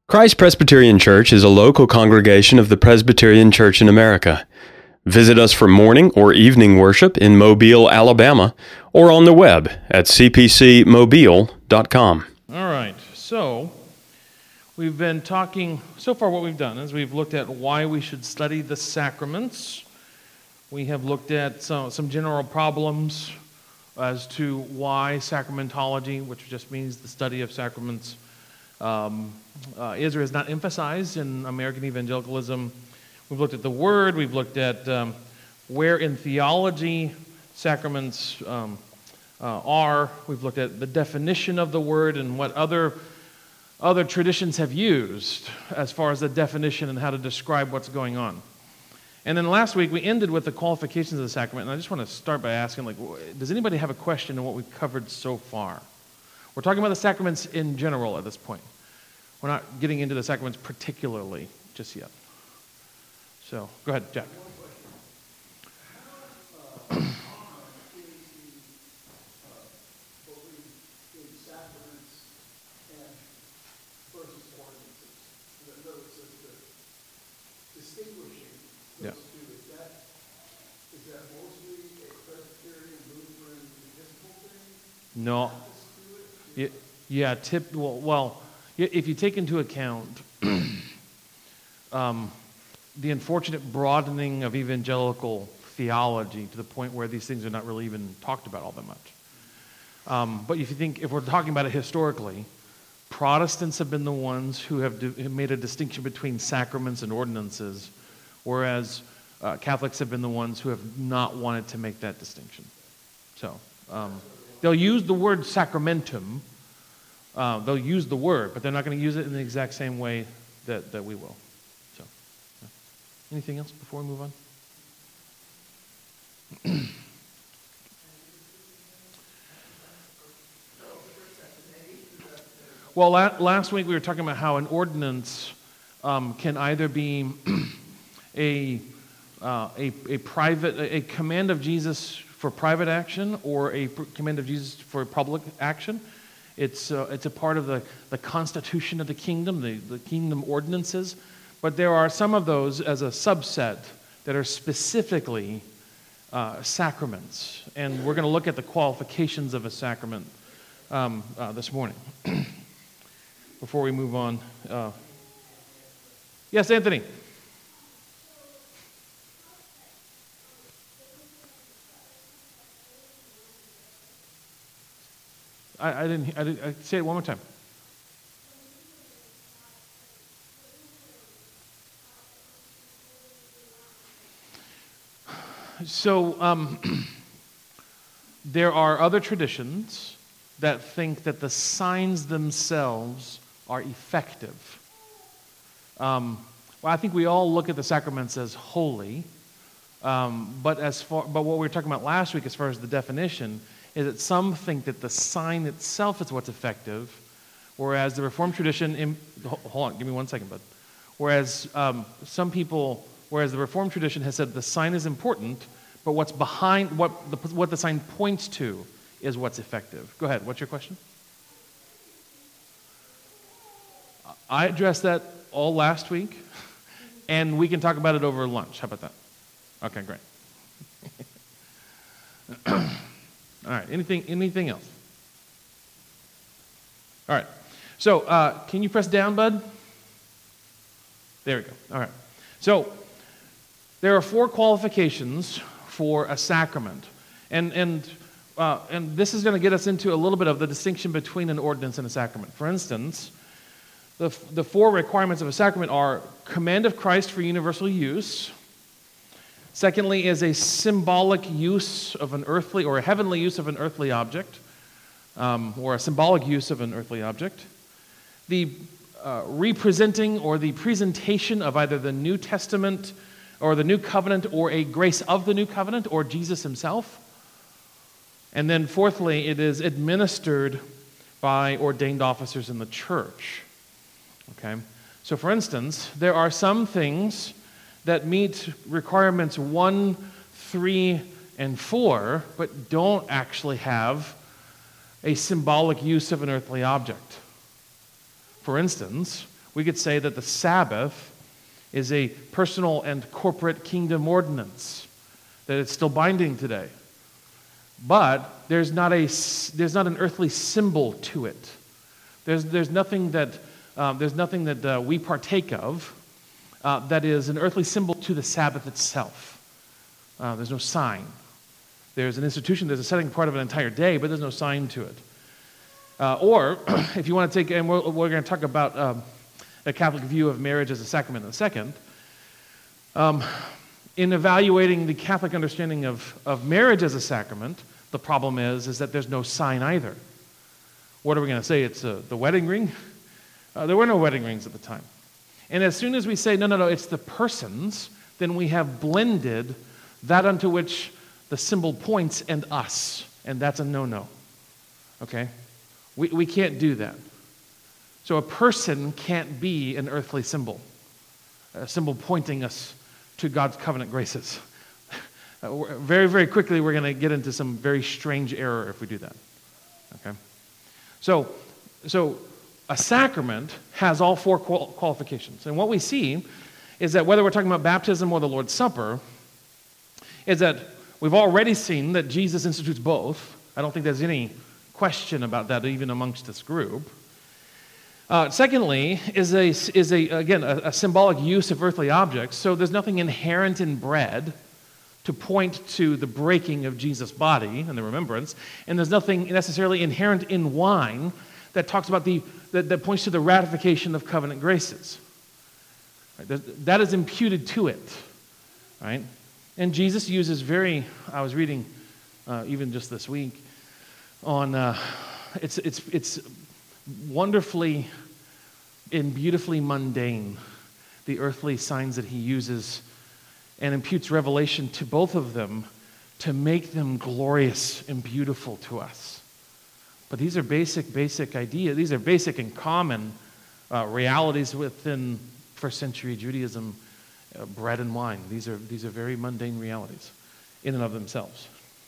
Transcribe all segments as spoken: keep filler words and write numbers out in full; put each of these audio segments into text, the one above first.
Christ Presbyterian Church is a local congregation of the Presbyterian Church in America. Visit us for morning or evening worship in Mobile, Alabama, or on the web at c p c mobile dot com. All right, so we've been talking, so far what we've done is we've looked at why we should study the sacraments. We have looked at some, some general problems as to why sacramentology, which just means the study of sacraments, um, uh, is or is not emphasized in American evangelicalism. We've looked at the Word. We've looked at um, where in theology sacraments um, uh, are. We've looked at the definition of the Word and what other other traditions have used as far as the definition and how to describe what's going on. And then last week we ended with the qualifications of the sacrament. And I just want to start by asking, like, does anybody have a question on what we've covered so far? We're talking about the sacraments in general at this point. We're not getting into the sacraments particularly just yet. So, go ahead, Jack. Yeah. No. Yeah, yeah tip, well, well, if you take into account um, the unfortunate broadening of evangelical theology to the point where these things are not really even talked about all that much. Um, but if you think, if we're talking about it historically, Protestants have been the ones who have, do, have made a distinction between sacraments and ordinances, whereas uh, Catholics have been the ones who have not wanted to make that distinction. So um, they'll use the word sacramentum, uh, they'll use the word, but they're not going to use it in the exact same way that, that we will. So, yeah. Anything else before we move on? Well, la- last week we were talking about how an ordinance um, can either be a, uh, a a private a, a command of Jesus for private action or a pr- command of Jesus for public action. It's uh, it's a part of the, the constitution of the kingdom, the, the kingdom ordinances. But there are some of those as a subset that are specifically uh, sacraments, and we're going to look at the qualifications of a sacrament um, uh, this morning. Before we move on, uh, yes, Anthony. I, I didn't. I didn't. I, say it one more time. So um, there are other traditions that think that the signs themselves are effective. Um, well, I think we all look at the sacraments as holy, um, but as far, but what we were talking about last week, as far as the definition, is that some think that the sign itself is what's effective, whereas the Reformed tradition, in, hold on, give me one second, bud. Whereas um, some people, whereas the Reformed tradition has said the sign is important, but what's behind, what the, what the sign points to is what's effective. Go ahead, what's your question? I addressed that all last week, and we can talk about it over lunch. How about that? Okay, great. All right, anything anything else? All right, so uh, can you press down, bud? There we go. All right. So there are four qualifications for a sacrament, and and uh, and this is going to get us into a little bit of the distinction between an ordinance and a sacrament. For instance, the the four requirements of a sacrament are command of Christ for universal use. Secondly, is a symbolic use of an earthly or a heavenly use of an earthly object, um, or a symbolic use of an earthly object. The uh, representing or the presentation of either the New Testament or the New Covenant or a grace of the New Covenant or Jesus himself. And then fourthly, it is administered by ordained officers in the church. Okay? So for instance, there are some things that meet requirements one, three, and four, but don't actually have a symbolic use of an earthly object. For instance, We could say that the Sabbath is a personal and corporate kingdom ordinance, that it's still binding today. But there's not a there's not an earthly symbol to it. There's there's nothing that um, there's nothing that uh, we partake of uh, that is an earthly symbol to the Sabbath itself. Uh, there's no sign. There's an institution. There's a setting part of an entire day, but there's no sign to it. Uh, or if you want to take, and we're, we're going to talk about um, a Catholic view of marriage as a sacrament in a second. Um, in evaluating the Catholic understanding of, of marriage as a sacrament, the problem is, is that there's no sign either. What are we going to say? It's uh, the wedding ring? Uh, there were no wedding rings at the time. And as soon as we say, no, no, no, it's the persons, then we have blended that unto which the symbol points and us. And that's a no-no. Okay? We, we can't do that. So a person can't be an earthly symbol, a symbol pointing us to God's covenant graces. Uh, very, very quickly, we're going to get into some very strange error if we do that. Okay? So, so a sacrament has all four qual- qualifications. And what we see is that whether we're talking about baptism or the Lord's Supper, is that we've already seen that Jesus institutes both. I don't think there's any question about that even amongst this group. Uh, secondly, is a is a again a, a symbolic use of earthly objects. So there's nothing inherent in bread to point to the breaking of Jesus' body and the remembrance, and there's nothing necessarily inherent in wine that talks about the that, that points to the ratification of covenant graces. Right? That is imputed to it, right? And Jesus uses very. I was reading uh, even just this week on uh, it's it's it's. wonderfully and beautifully mundane, the earthly signs that he uses, and imputes revelation to both of them to make them glorious and beautiful to us. But these are basic, basic ideas. These are basic and common uh, realities within first century Judaism, uh, bread and wine. These are, these are very mundane realities in and of themselves.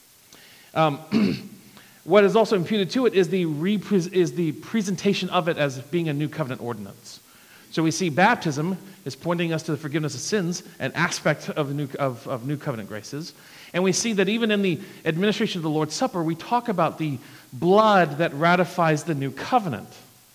Um, What is also imputed to it is the, repre- is the presentation of it as being a new covenant ordinance. So we see baptism is pointing us to the forgiveness of sins, an aspect of, the new, of, of new covenant graces. And we see that even in the administration of the Lord's Supper, we talk about the blood that ratifies the new covenant.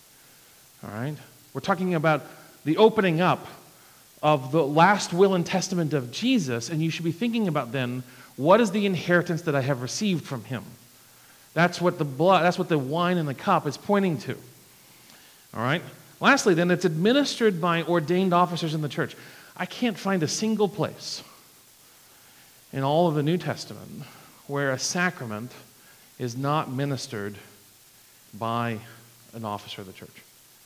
All right? We're talking about the opening up of the last will and testament of Jesus, and you should be thinking about then, what is the inheritance that I have received from him? That's what the blood, that's what the wine in the cup is pointing to. All right? Lastly, then, it's administered by ordained officers in the church. I can't find a single place in all of the New Testament where a sacrament is not ministered by an officer of the church.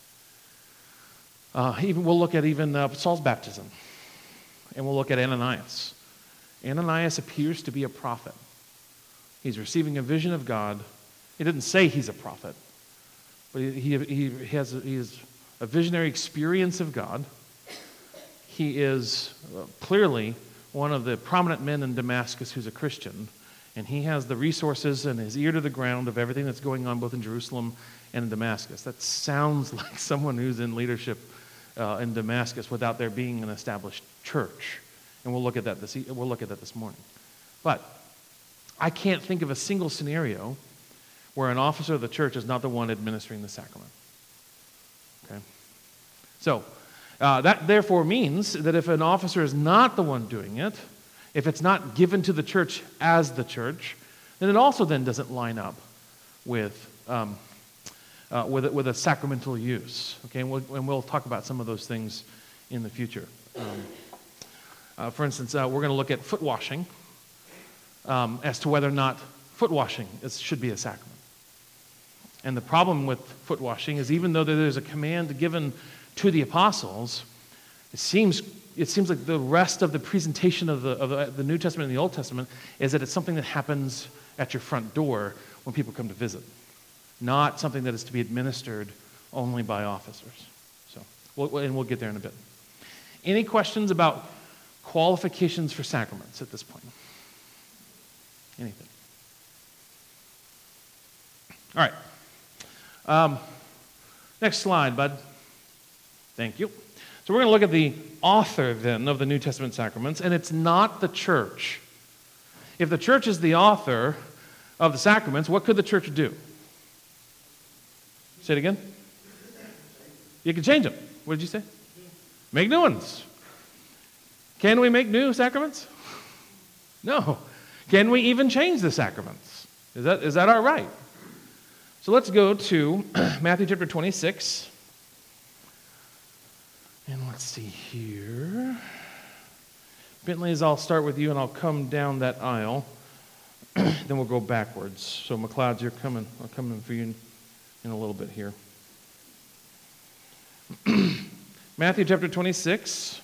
Uh, even we'll look at even uh, Saul's baptism, and we'll look at Ananias. Ananias appears to be a prophet. He's receiving a vision of God. He didn't say he's a prophet, but he, he, he, has, a, he has a visionary experience of God. He is clearly one of the prominent men in Damascus who's a Christian, and he has the resources and his ear to the ground of everything that's going on both in Jerusalem and in Damascus. That sounds like someone who's in leadership uh, in Damascus without there being an established church. And we'll look at that this, we'll look at that this morning. But I can't think of a single scenario where an officer of the church is not the one administering the sacrament. Okay? So, uh, that therefore means that if an officer is not the one doing it, if it's not given to the church as the church, then it also then doesn't line up with um, uh, with, a, with a sacramental use. Okay, and we'll, and we'll talk about some of those things in the future. Um, uh, for instance, uh, we're going to look at foot washing. Um, as to whether or not foot washing is, should be a sacrament. And the problem with foot washing is even though there's a command given to the apostles, it seems it seems like the rest of the presentation of the, of the, the New Testament and the Old Testament is that it's something that happens at your front door when people come to visit, not something that is to be administered only by officers. So, we'll, and we'll get there in a bit. Any questions about qualifications for sacraments at this point? Anything. All right. Um, next slide, bud. Thank you. So we're going to look at the author, then, of the New Testament sacraments, and it's not the church. If the church is the author of the sacraments, what could the church do? Say it again. You can change them. What did you say? Make new ones. Can we make new sacraments? No. Can we even change the sacraments? Is that, is that our right? So let's go to Matthew chapter twenty-six. And let's see here. Bentley's, I'll start with you and I'll come down that aisle. Then we'll go backwards. So McLeod's, you're coming. I'll come in for you in, in a little bit here. Matthew chapter twenty-six.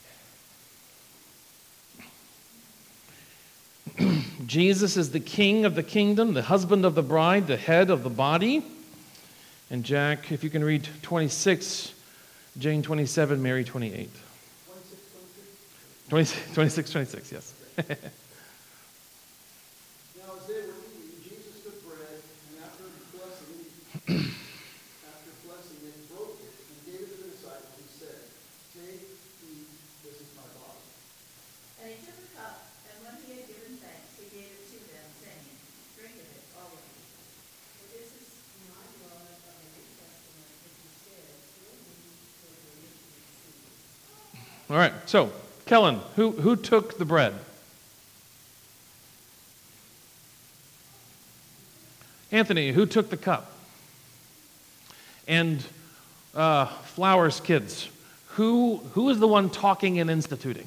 Jesus is the king of the kingdom, the husband of the bride, the head of the body. And Jack, if you can read twenty-six, Jane twenty-seven, Mary twenty-eight. twenty-six, twenty-six, twenty-six, yes. Now as they were eating, Jesus took bread, and after blessing, after blessing it, broke it, and gave it to the disciples, and said, "Take, eat, this is my body." And he took a cup, and when he had given thanks, he gave it to them, saying, "Drink of it, all of you. For this is my blood of the New Testament, which is shed for you for the remission of sins." All right, so, Kellen, who, who took the bread? Anthony, who took the cup? And uh, Flowers kids, who who is the one talking and instituting?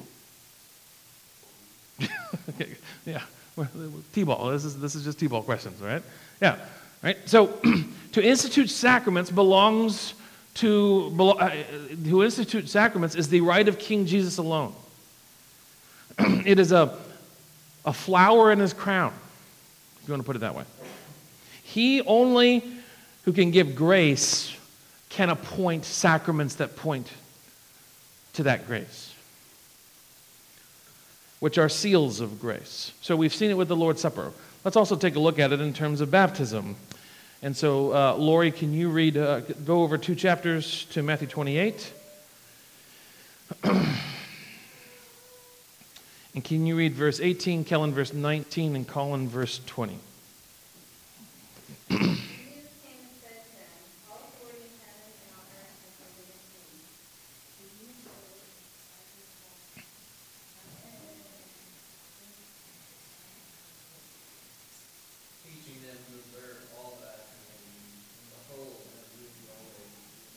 Yeah, T-ball. This is this is just T-ball questions, right? Yeah, right. So, to institute sacraments belongs to uh, who institute sacraments is the right of King Jesus alone. It is a a flower in his crown, if you want to put it that way. He only who can give grace can appoint sacraments that point to that grace, which are seals of grace. So we've seen it with the Lord's Supper. Let's also take a look at it in terms of baptism. And so, uh, Lori, can you read, uh, go over two chapters to Matthew twenty-eight? And can you read verse eighteen, Kellen verse nineteen, and Colin verse twenty? Jesus came and said to them, "All authority in heaven and on earth has been given to me. Do you know that teaching them to observe all that and the whole that we always."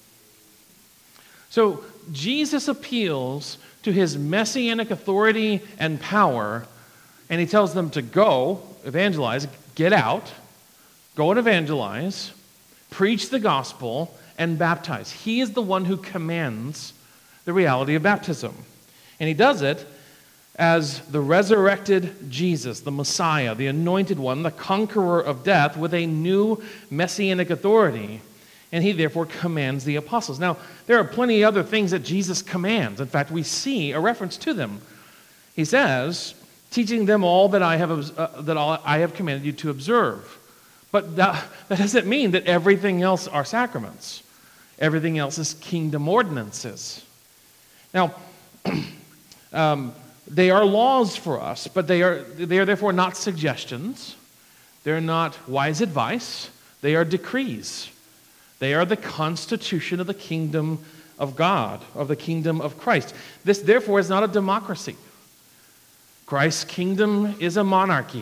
So Jesus appeals to his messianic authority and power, and he tells them to go, evangelize, get out, go and evangelize, preach the gospel, and baptize. He is the one who commands the reality of baptism. And he does it as the resurrected Jesus, the Messiah, the anointed one, the conqueror of death, with a new messianic authority. And he therefore commands the apostles. Now, there are plenty of other things that Jesus commands. In fact, we see a reference to them. He says, teaching them all that I have, uh, that all I have commanded you to observe. But that, that doesn't mean that everything else are sacraments. Everything else is kingdom ordinances. Now, um, they are laws for us, but they are, they are therefore not suggestions. They're not wise advice. They are decrees. They are the constitution of the kingdom of God, of the kingdom of Christ. This, therefore, is not a democracy. Christ's kingdom is a monarchy.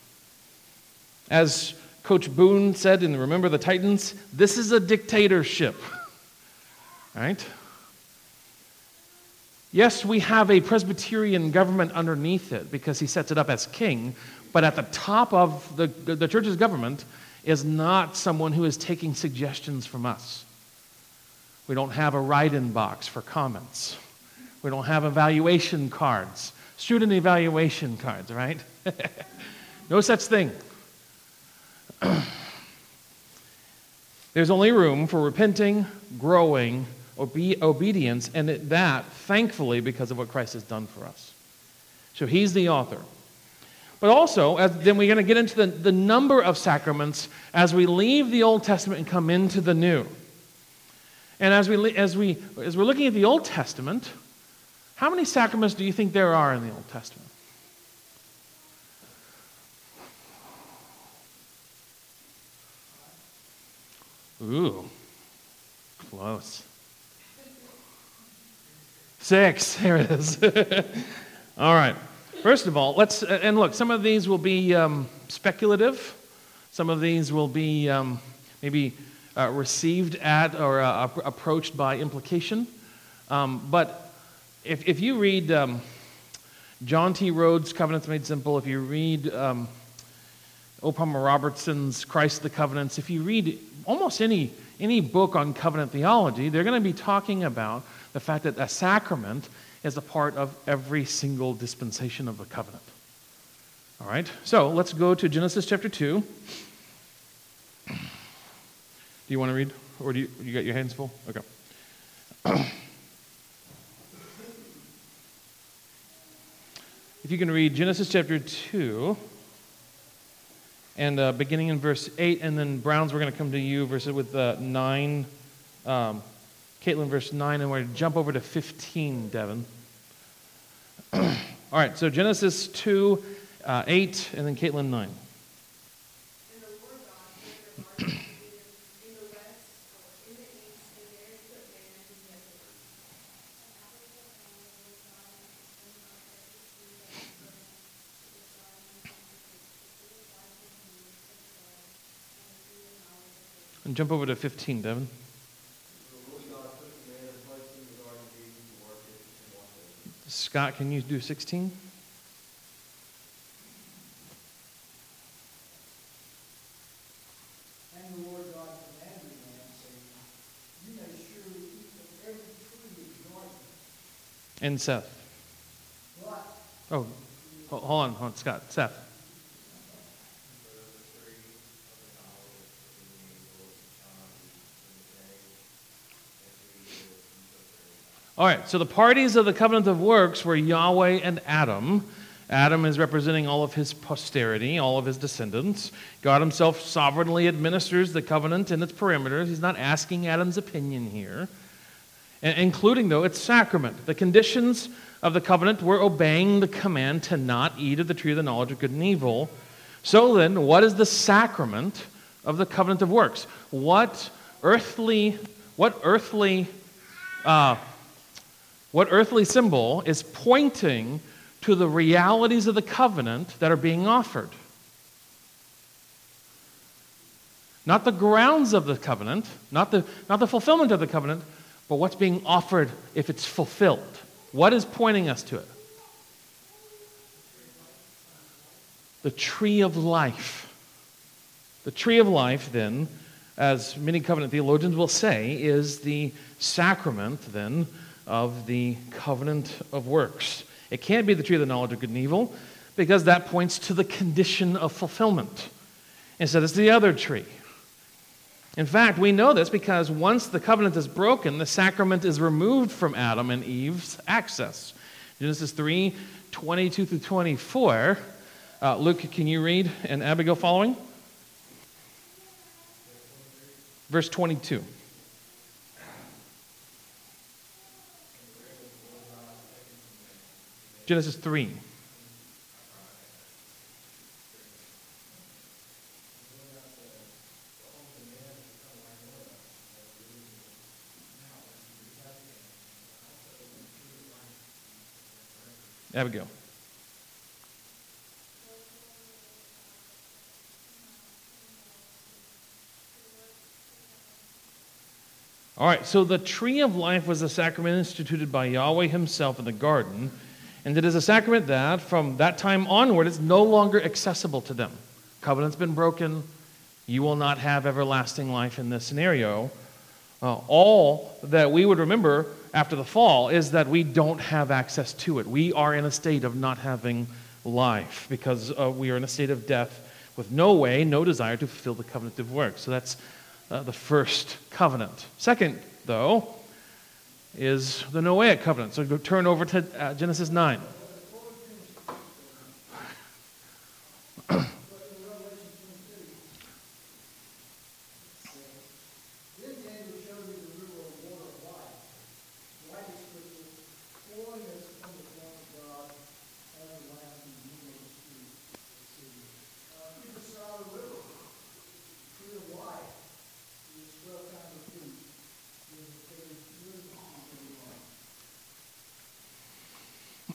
As Coach Boone said in Remember the Titans, this is a dictatorship. Right? Yes, we have a Presbyterian government underneath it because he sets it up as king, but at the top of the, the church's government is not someone who is taking suggestions from us. We don't have a write-in box for comments. We don't have evaluation cards, student evaluation cards, right? No such thing. There's only room for repenting, growing, obe- obedience, and that, thankfully, because of what Christ has done for us. So he's the author. But also, as, then we're going to get into the, the number of sacraments as we leave the Old Testament and come into the New. And as, we, as, we, as we're looking at the Old Testament, how many sacraments do you think there are in the Old Testament? Ooh, close. Six, there it is. All right. First of all, let's, and look, some of these will be um, speculative. Some of these will be um, maybe uh, received at or uh, approached by implication. Um, but if, if you read um, John T. Rhodes' Covenants Made Simple, if you read um, O. Palmer Robertson's Christ the Covenants, if you read almost any, any book on covenant theology, they're going to be talking about the fact that a sacrament is a part of every single dispensation of the covenant. All right, so let's go to Genesis chapter two. Do you want to read, or do you, you got your hands full? Okay. If you can read Genesis chapter two, and uh, beginning in verse eight, and then Browns, we're going to come to you verses with uh, nine. Um, Caitlin, verse nine, and we're going to jump over to fifteen, Devin. All right, so Genesis two, uh, eight, and then Caitlin, nine. And the Lord God put their heart in the west, or in the east, and there he put man and his helpers. And jump over to fifteen, Devin. Scott, can you do sixteen? And the Lord God commanded man, saying, you may surely eat of every tree of the garden. And Seth. But Oh, ho- hold on, hold on, Scott. Seth. All right, so the parties of the covenant of works were Yahweh and Adam. Adam is representing all of his posterity, all of his descendants. God himself sovereignly administers the covenant and its perimeters. He's not asking Adam's opinion here. And including, though, its sacrament. The conditions of the covenant were obeying the command to not eat of the tree of the knowledge of good and evil. So then, what is the sacrament of the covenant of works? What earthly, what earthly, uh, what earthly symbol is pointing to the realities of the covenant that are being offered? Not the grounds of the covenant, not the, not the fulfillment of the covenant, but what's being offered if it's fulfilled. What is pointing us to it? The tree of life. The tree of life, then, as many covenant theologians will say, is the sacrament, then, of the covenant of works. It can't be the tree of the knowledge of good and evil, because that points to the condition of fulfillment. Instead, it's the other tree. In fact, we know this because once the covenant is broken, the sacrament is removed from Adam and Eve's access. Genesis three, twenty-two through twenty-four. Uh, Luke, can you read? And Abigail following? Verse twenty-two. Genesis three. Abigail. All right, so the tree of life was a sacrament instituted by Yahweh himself in the garden, and it is a sacrament that, from that time onward, is no longer accessible to them. Covenant's been broken. You will not have everlasting life in this scenario. Uh, all that we would remember after the fall is that we don't have access to it. We are in a state of not having life because uh, we are in a state of death with no way, no desire to fulfill the covenant of works. So that's uh, the first covenant. Second, though, is the Noahic covenant. So go turn over to uh, Genesis nine. Then Daniel showed me the river of water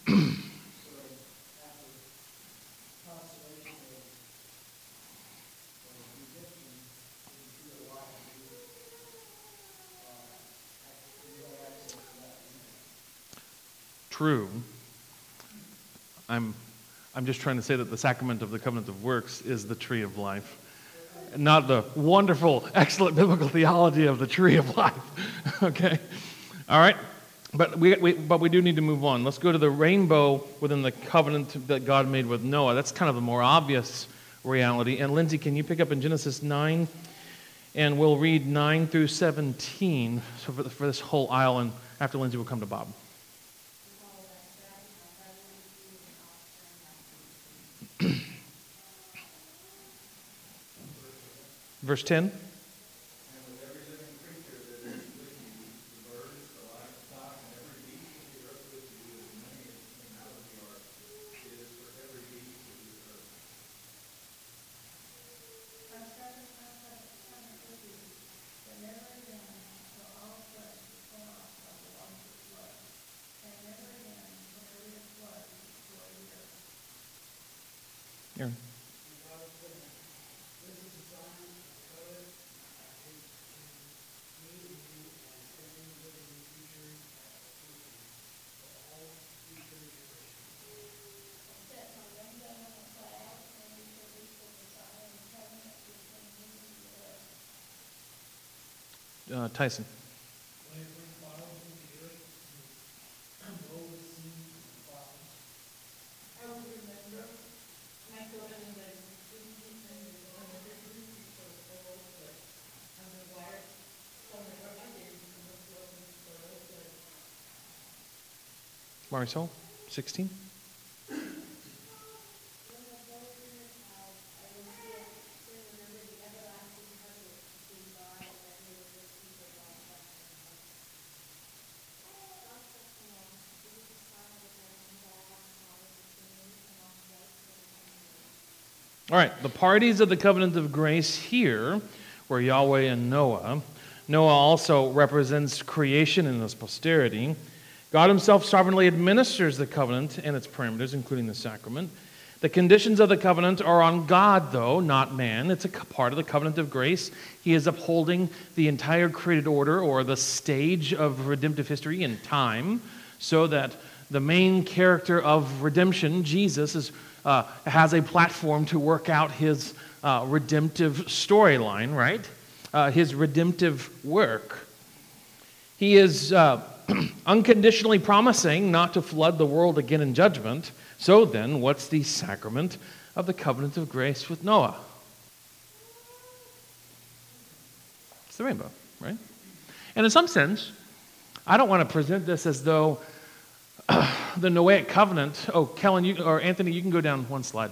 after consummation of of redemption in the tree of life, we, uh, we have access to that redemption. True. I'm, I'm just trying to say that the sacrament of the covenant of works is the tree of life, not the wonderful, excellent biblical theology of the tree of life. Okay? All right? But we, we, but we do need to move on. Let's go to the rainbow within the covenant that God made with Noah. That's kind of a more obvious reality. And Lindsay, can you pick up in Genesis nine? And we'll read nine through seventeen so for, the, for this whole aisle. And after Lindsay, we'll come to Bob. Verse ten. Aaron. Uh, Tyson. When it brings clouds into the earth, and blow the sea in the clouds. I will remember my covenant that is between me and the Lord, and the roof because the whole flood, and the water from the river again, and the flood and the whole flood. Marisol, sixteen. When the blow in the clouds, I will see it, then remember the everlasting covenant between God and the rivers people long suffering. God such long, this is the sign of the blessing that I have promised between me and all the rights of the community. All right, the parties of the covenant of grace here were Yahweh and Noah. Noah also represents creation and his posterity. God himself sovereignly administers the covenant and its parameters, including the sacrament. The conditions of the covenant are on God, though, not man. It's a part of the covenant of grace. He is upholding the entire created order or the stage of redemptive history in time so that the main character of redemption, Jesus, is, uh, has a platform to work out his uh, redemptive storyline, right? Uh, his redemptive work. He is uh, unconditionally promising not to flood the world again in judgment. So then, what's the sacrament of the covenant of grace with Noah? It's the rainbow, right? And in some sense, I don't want to present this as though uh, the Noahic covenant. Oh, Kellen, you, or Anthony, you can go down one slide.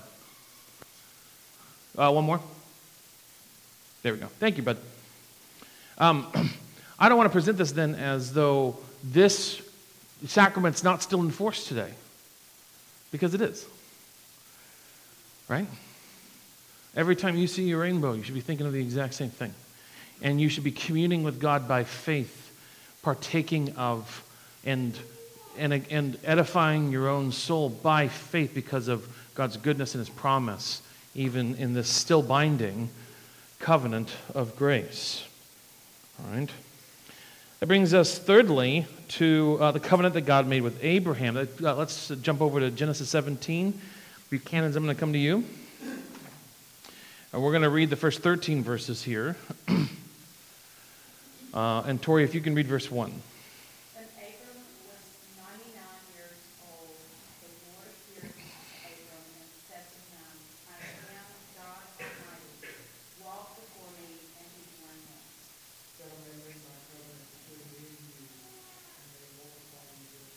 Uh, one more. There we go. Thank you, bud. Um, I don't want to present this then as though this sacrament's not still in force today. Because it is. Right? Every time you see your rainbow, you should be thinking of the exact same thing. And you should be communing with God by faith, partaking of and, and, and edifying your own soul by faith because of God's goodness and his promise, even in this still binding covenant of grace. All right? That brings us, thirdly, to uh, the covenant that God made with Abraham. Uh, let's jump over to Genesis seventeen. Buchanan's, I'm going to come to you. And we're going to read the first thirteen verses here. uh, and Tori, if you can read verse one. When Abram was ninety-nine years old, the Lord appeared to Abram and said to him, I am God Almighty. Walk before me and be blameless. That I may make my covenant between me and you, and may multiply you greatly.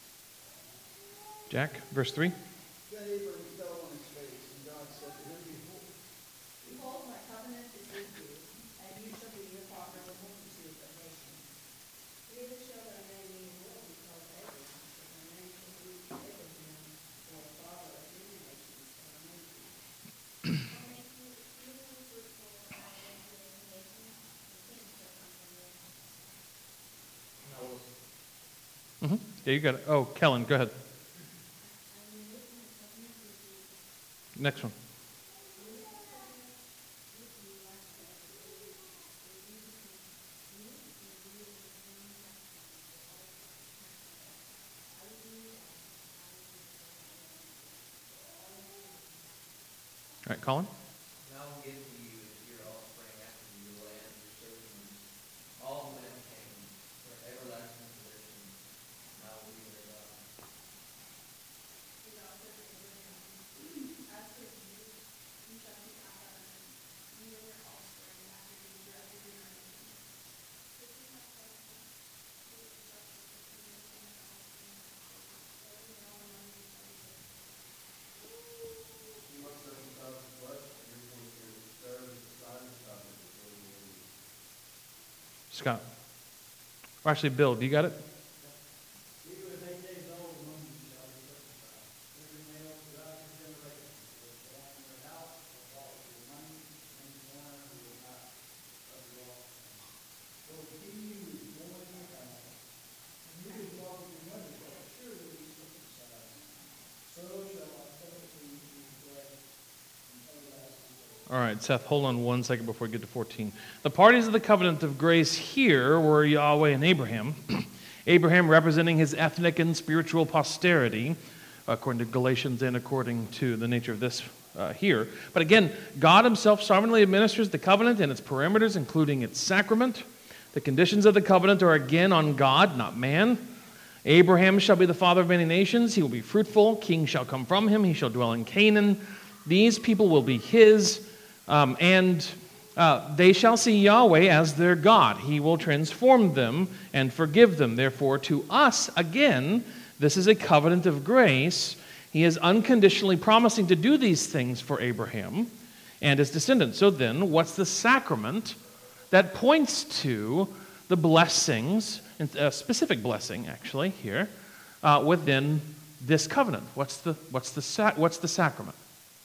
Jack, verse three. Then Abram fell on his face, and God said to him, Behold, Behold, my covenant is with you, and you shall be the father of a multitude of nations. Neither shall thy name be will be called Abram, but thy name shall be Abraham, for the father of many nations shall I make thee. I'll make you exceedingly fruitful, and I will make you a nation, and kings shall come from you. Mm-hmm. Yeah, you got it. Oh, Kellen, go ahead. next one. All right, Colin? Now will give to you and to your offspring after you the land of your sojourners, all who have came for everlasting possession. And I will be their God. You must circumcise the flesh of your foreskin, serve as the sign of the covenant before you will leave. Scott. Or actually, Bill, do you got it? He who is eight days old among you shall be circumcised. Every male throughout your generations who is born in your house will follow your money, and the foreigner who will not of your offspring. So he who is born in your house, and he who follows your money shall surely be circumcised. So shall I circumcise you flesh and everlasting days. All right, Seth, hold on one second before we get to fourteen. The parties of the covenant of grace here were Yahweh and Abraham. Abraham representing his ethnic and spiritual posterity, according to Galatians and according to the nature of this uh, here. But again, God himself sovereignly administers the covenant and its parameters, including its sacrament. The conditions of the covenant are again on God, not man. Abraham shall be the father of many nations. He will be fruitful. King shall come from him. He shall dwell in Canaan. These people will be his. Um, and uh, they shall see Yahweh as their God. He will transform them and forgive them. Therefore, to us, again, this is a covenant of grace. He is unconditionally promising to do these things for Abraham and his descendants. So then, what's the sacrament that points to the blessings, a specific blessing, actually, here, uh, within this covenant? What's the, what's the, sa- what's the sacrament?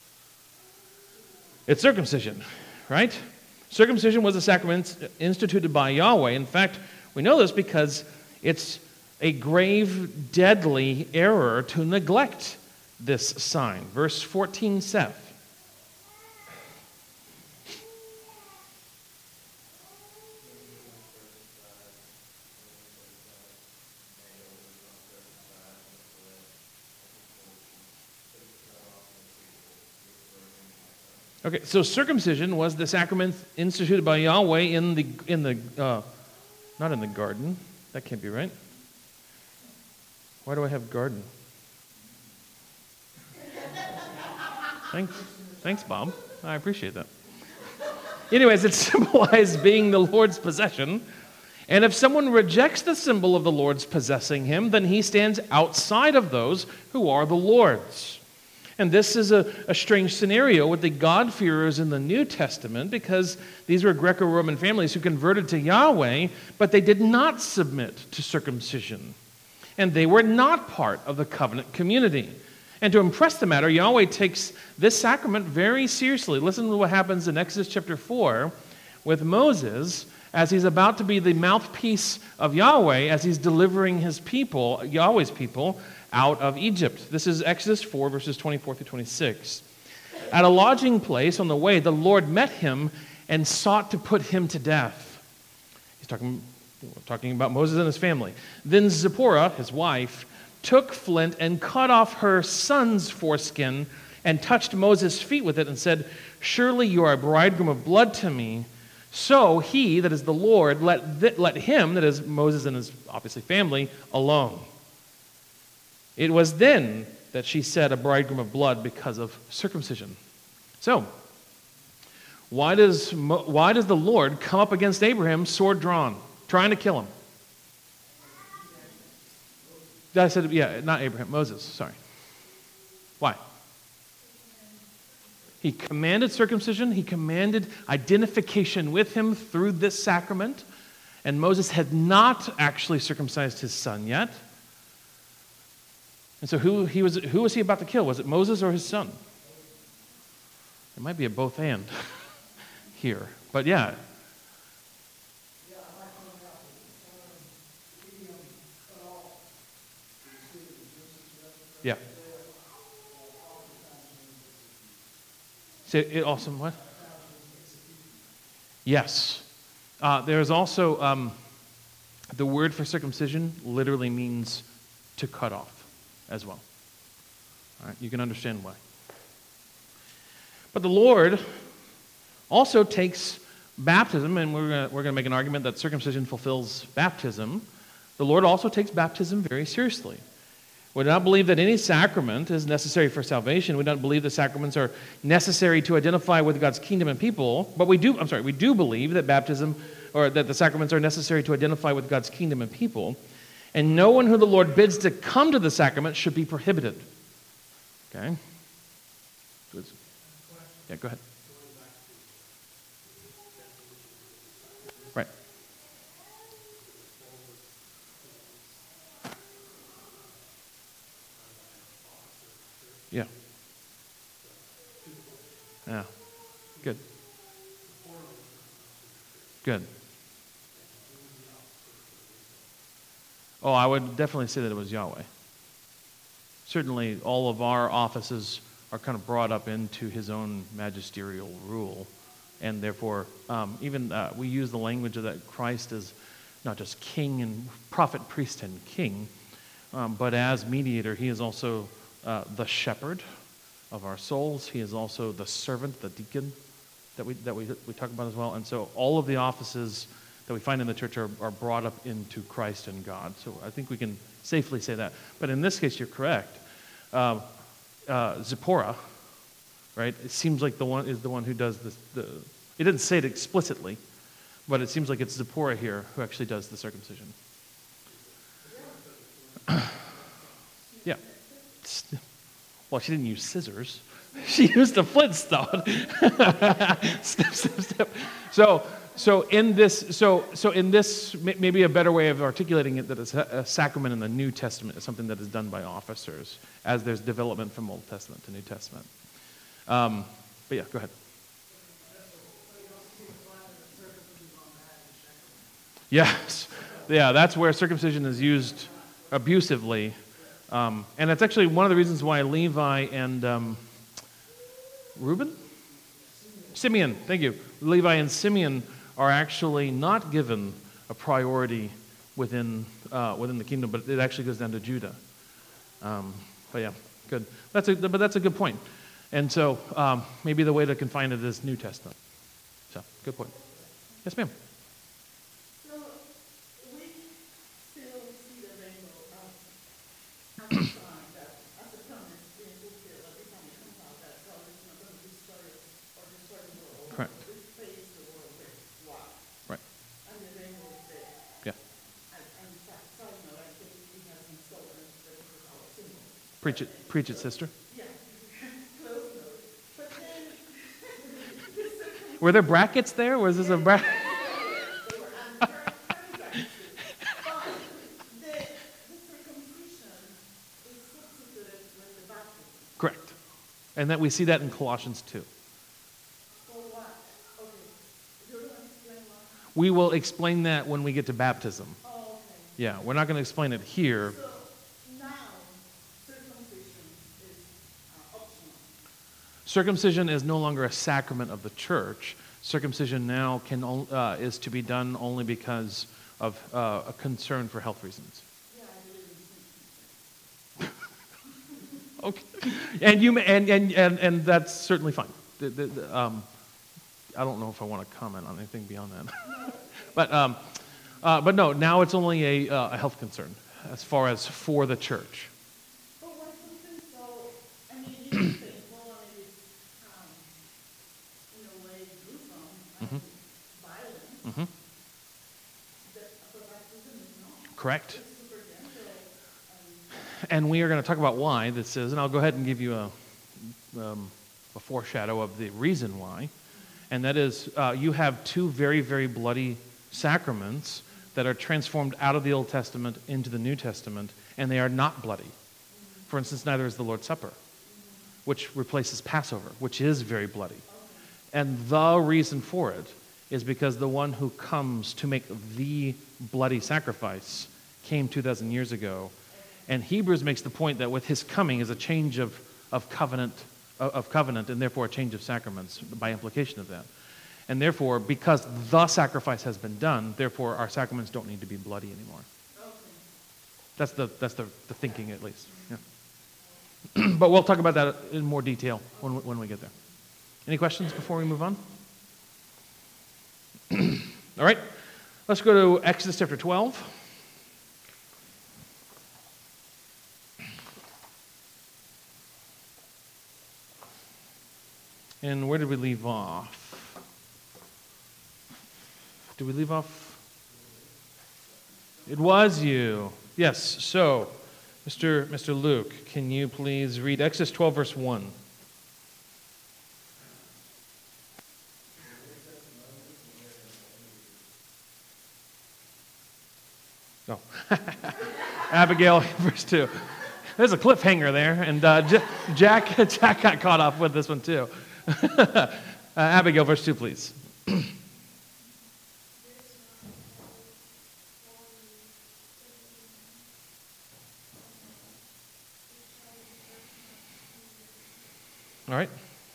It's circumcision, right? Circumcision was a sacrament instituted by Yahweh. In fact, we know this because it's a grave, deadly error to neglect this sign. Verse fourteen, Seth. Okay, so circumcision was the sacrament instituted by Yahweh in the in the uh, not in the garden. That can't be right. Why do I have garden? Thanks, thanks, Bob. I appreciate that. Anyways, it symbolized being the Lord's possession. And if someone rejects the symbol of the Lord's possessing him, then he stands outside of those who are the Lord's. And this is a, a strange scenario with the God-fearers in the New Testament because these were Greco-Roman families who converted to Yahweh, but they did not submit to circumcision. And they were not part of the covenant community. And to impress the matter, Yahweh takes this sacrament very seriously. Listen to what happens in Exodus chapter four with Moses as he's about to be the mouthpiece of Yahweh as he's delivering his people, Yahweh's people, out of Egypt. This is Exodus four, verses twenty-four through twenty-six. At a lodging place on the way, the Lord met him and sought to put him to death. He's talking, talking about Moses and his family. Then Zipporah, his wife, took flint and cut off her son's foreskin and touched Moses' feet with it and said, "Surely you are a bridegroom of blood to me." So he, that is the Lord, let, th- let him, that is Moses and his obviously family, alone. It was then that she said a bridegroom of blood because of circumcision. So, why does, Mo- why does the Lord come up against Abraham, sword drawn, trying to kill him? I said, yeah, not Abraham, Moses, sorry. Why? He commanded circumcision. He commanded identification with him through this sacrament. And Moses had not actually circumcised his son yet. And so who, he was, who was he about to kill? Was it Moses or his son? It might be a both and here. But yeah. Yeah. Say it also what? Yes. Uh, there's also um, the word for circumcision literally means to cut off as well. All right, you can understand why. But the Lord also takes baptism, and we're going we're to make an argument that circumcision fulfills baptism. The Lord also takes baptism very seriously. We do not believe that any sacrament is necessary for salvation. We don't believe the sacraments are necessary to identify with God's kingdom and people. But we do, I'm sorry, we do believe that baptism, or that the sacraments are necessary to identify with God's kingdom and people. And no one who the Lord bids to come to the sacrament should be prohibited. Okay? Yeah, go ahead. Right. Yeah. Yeah. Good. Good. Oh, I would definitely say that it was Yahweh. Certainly, all of our offices are kind of brought up into his own magisterial rule, and therefore, um, even uh, we use the language of that Christ is not just king and prophet, priest, and king, um, but as mediator, he is also uh, the shepherd of our souls. He is also the servant, the deacon that we that we we talk about as well. And so, all of the offices that we find in the church are, are brought up into Christ and God. So I think we can safely say that. But in this case, you're correct. Uh, uh, Zipporah, right? It seems like the one is the one who does this. The, it didn't say it explicitly, but it seems like it's Zipporah here who actually does the circumcision. Yeah. Well, she didn't use scissors. She used a flintstone. Step, step, step. So, so in this, so so in this, maybe a better way of articulating it, that a sacrament in the New Testament is something that is done by officers, as there's development from Old Testament to New Testament. Um, but yeah, go ahead. Yes, yeah, that's where circumcision is used abusively, um, and that's actually one of the reasons why Levi and um, Reuben? Simeon, thank you. Levi and Simeon are actually not given a priority within uh, within the kingdom, but it actually goes down to Judah. Um, but yeah, good. That's a but that's a good point. And so um, maybe the way to confine it is New Testament. So good point. Yes, ma'am. So we still see the rainbow as a sign that as a promise being fulfilled every time it comes out, that God is not going to destroy us or destroy the world. Correct. Replace the world with what? Right. And the rainbow is there. Yeah. And, and in fact, so you know, I think he has installed it as our symbol. Preach it, preach it, sister. Yeah. Close note. But then Were there brackets there? Was this a bracket? they were and very, very But the, the circumcision is substituted with the baptism. Correct. And that we see that in Colossians two. For what? Okay. You're going to explain what? We will explain that when we get to baptism. Oh, okay. Yeah, we're not going to explain it here. So now circumcision is uh, optional. Circumcision is no longer a sacrament of the church. Circumcision now can on- uh, is to be done only because of uh, a concern for health reasons. Yeah, I believe in Okay, and you may, and, and and and that's certainly fine. The, the, the, um, I don't know if I want to comment on anything beyond that, but um, uh, but no, now it's only a, uh, a health concern as far as for the church. But when something so, I mean, you think, well, it is, um, in a way, gruesome and violent, Mm-hmm. that, but baptism is not. Correct. It's super gentle. And we are going to talk about why this is, and I'll go ahead and give you a, um, a foreshadow of the reason why. And that is, uh, you have two very, very bloody sacraments that are transformed out of the Old Testament into the New Testament, and they are not bloody. For instance, neither is the Lord's Supper, which replaces Passover, which is very bloody. And the reason for it is because the one who comes to make the bloody sacrifice came two thousand years ago. And Hebrews makes the point that with his coming is a change of, of covenant of, of covenant, and therefore a change of sacraments by implication of that. And therefore, because the sacrifice has been done, therefore our sacraments don't need to be bloody anymore. That's the that's the, the thinking, at least. Yeah. But we'll talk about that in more detail when we, when we get there. Any questions before we move on? All right, let's go to Exodus chapter twelve. And where did we leave off? Did we leave off? It was you. Yes, so, Mister Mister Luke, can you please read Exodus twelve, verse one? Oh. Abigail, verse two. There's a cliffhanger there, and uh, J- Jack, Jack got caught up with this one too. uh, Abigail, verse two, please. All right.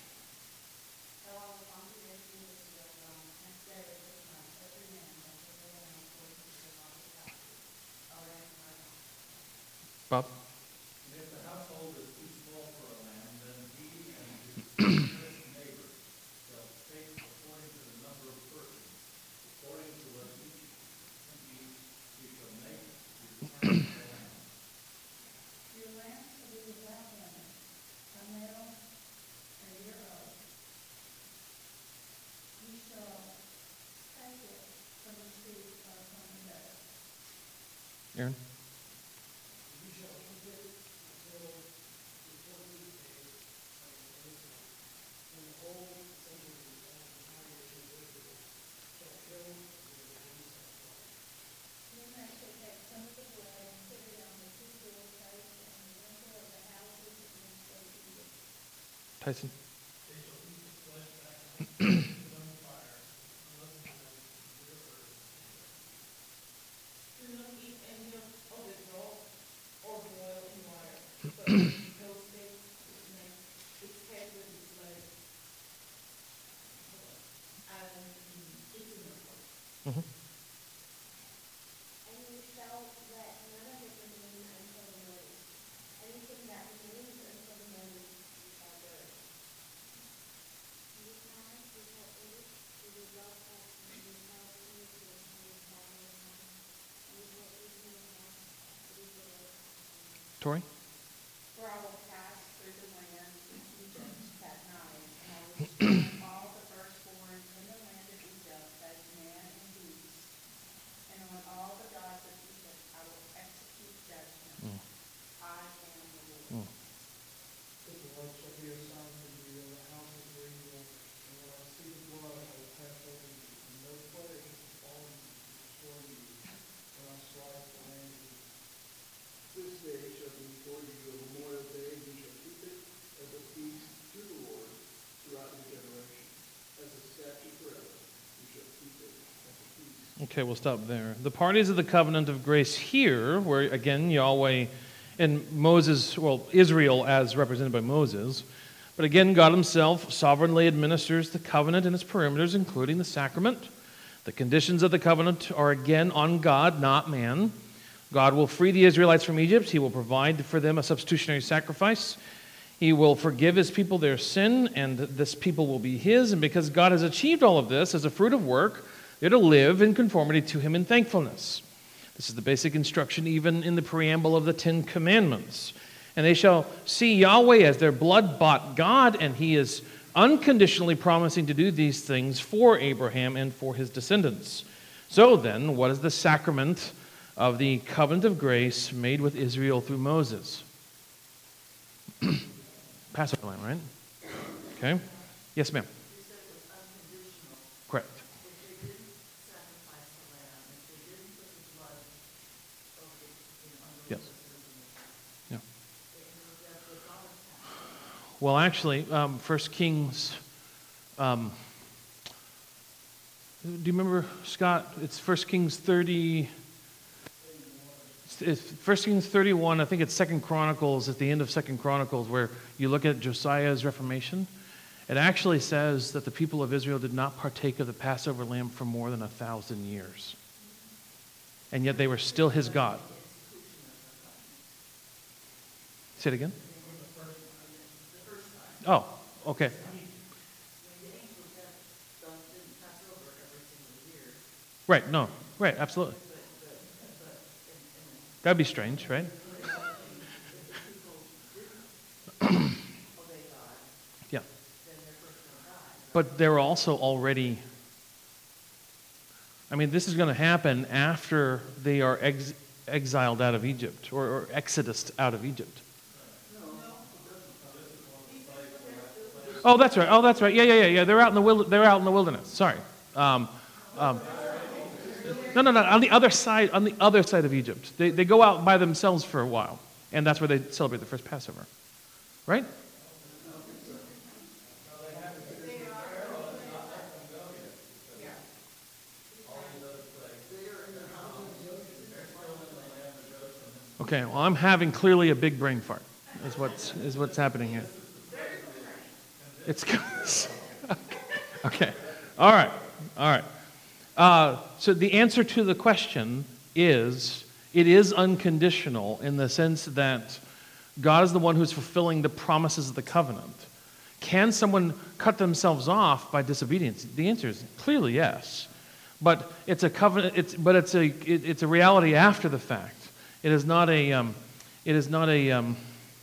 Bob? And if the household is too small for a lamb, then he and his nearest neighbor shall take according to the number of persons, according to what each can eat, he shall make return the lamb. Your lamb shall be without blemish, a male, a year old. You shall take it from the street or from the meadow. Aaron? You shall keep it until the fortieth day of Israel. And the whole assembly of the congregation of Israel shall kill the lamb sacrifice. Then they shall take some of the blood and put it on the two doorposts and the lintel of the houses in which they eat it. Tyson? They shall eat the flesh sacrifice on the fire, unless it is bitter earth. Do not eat any of it raw or boiled in water, but roast it, its neck, its head with its legs, and its inner part. And you shall let none of it remain until the morning. Anything that remains until the morning you shall burn. These matters you shall eat, you will love us, and you shall eat your hands by your hands, and you shall eat your hands three days. Tori? For I will pass through the land of Egypt that night, and I will strike all the firstborn in the land of Egypt, both man and beast. And on all the gods of Egypt I will execute judgment. I am the Lord. This blood shall be a sign for you in the houses where you enter. And when I see the blood, I will pass over you, and no plague shall befall you to destroy you when I strike the land of Egypt. This day shall be for you a memorial day, and you shall keep it as a feast to the Lord throughout your generations. As a statute forever, you shall keep it as a feast. Okay, we'll stop there. The parties of the covenant of grace here, where again Yahweh and Moses, well, Israel as represented by Moses, but again God himself sovereignly administers the covenant and its perimeters, including the sacrament. The conditions of the covenant are again on God, not man. God will free the Israelites from Egypt. He will provide for them a substitutionary sacrifice. He will forgive his people their sin, and this people will be his. And because God has achieved all of this as a fruit of work, they're to live in conformity to him in thankfulness. This is the basic instruction even in the preamble of the Ten Commandments. And they shall see Yahweh as their blood-bought God, and he is unconditionally promising to do these things for Abraham and for his descendants. So then, what is the sacrament of the covenant of grace made with Israel through Moses? Passover lamb, right? Okay. Yes, ma'am. You said it was unconditional. Correct. If they didn't sacrifice the lamb, if they didn't put the blood over the, you know, under Yes. the system, Yeah. they ended up with all the time. Well, actually, um, First Kings. Um, do you remember, Scott? It's First Kings thirty. It's it's First Kings thirty-one, I think it's Second Chronicles, at the end of Second Chronicles, where you look at Josiah's Reformation. It actually says that the people of Israel did not partake of the Passover lamb for more than a thousand years. And yet they were still his God. Say it again? Oh, okay. Right, no, right, absolutely. That'd be strange, right? Yeah. But they're also already, I mean, this is going to happen after they are ex- exiled out of Egypt, or, or exodus out of Egypt. Oh, that's right. Oh, that's right. Yeah, yeah, yeah, yeah. They're out in the wild- They're out in the wilderness. Sorry. Um, um, no, no, no. On the other side, on the other side of Egypt, they they go out by themselves for a while, and that's where they celebrate the first Passover, right? Okay. Well, I'm having clearly a big brain fart. Is what's is what's happening here. It's okay. All right. All right. Uh, so the answer to the question is, it is unconditional in the sense that God is the one who's fulfilling the promises of the covenant. Can someone cut themselves off by disobedience? The answer is clearly yes. But it's a covenant. It's but it's a it, it's a reality after the fact. It is not a. Um, it is not a. Um,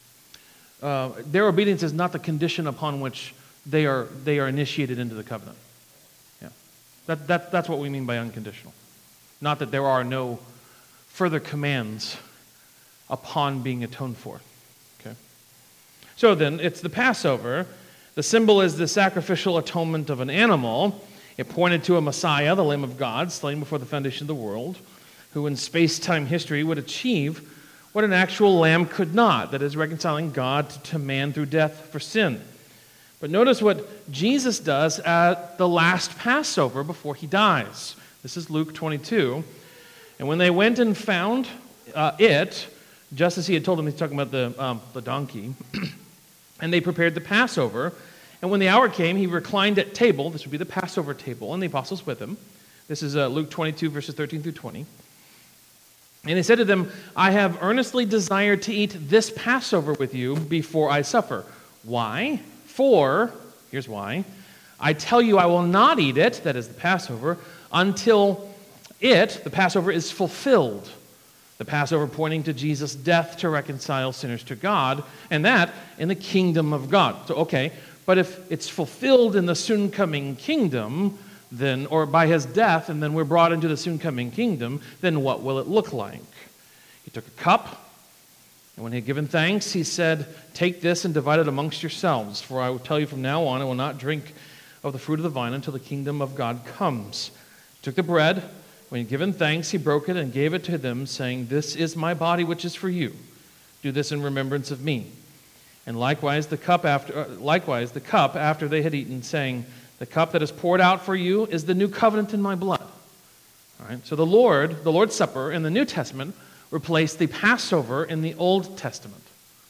uh, their obedience is not the condition upon which they are they are initiated into the covenant. Yeah, that that that's what we mean by unconditional. Not that there are no further commands upon being atoned for. Okay. So then, it's the Passover. The symbol is the sacrificial atonement of an animal. It pointed to a Messiah, the Lamb of God, slain before the foundation of the world, who in space-time history would achieve what an actual lamb could not, that is, reconciling God to man through death for sin. But notice what Jesus does at the last Passover before he dies. This is Luke twenty-two. And when they went and found uh, it, just as he had told them, he's talking about the, um, the donkey, and they prepared the Passover. And when the hour came, he reclined at table. This would be the Passover table, and the apostles with him. This is uh, Luke twenty-two, verses thirteen through twenty. And he said to them, I have earnestly desired to eat this Passover with you before I suffer. Why? For, here's why, I tell you I will not eat it, that is the Passover, until it, the Passover, is fulfilled. The Passover pointing to Jesus' death to reconcile sinners to God, and that in the kingdom of God. So, okay, but if it's fulfilled in the soon coming kingdom, then, or by his death, and then we're brought into the soon coming kingdom, then what will it look like? He took a cup, and when he had given thanks, he said, take this and divide it amongst yourselves, for I will tell you from now on, I will not drink of the fruit of the vine until the kingdom of God comes. He took the bread, when he had given thanks, he broke it and gave it to them, saying, this is my body which is for you. Do this in remembrance of me. And likewise the cup after, uh, likewise the cup after they had eaten, saying, the cup that is poured out for you is the new covenant in my blood. All right. So the Lord, the Lord's Supper in the New Testament replaced the Passover in the Old Testament.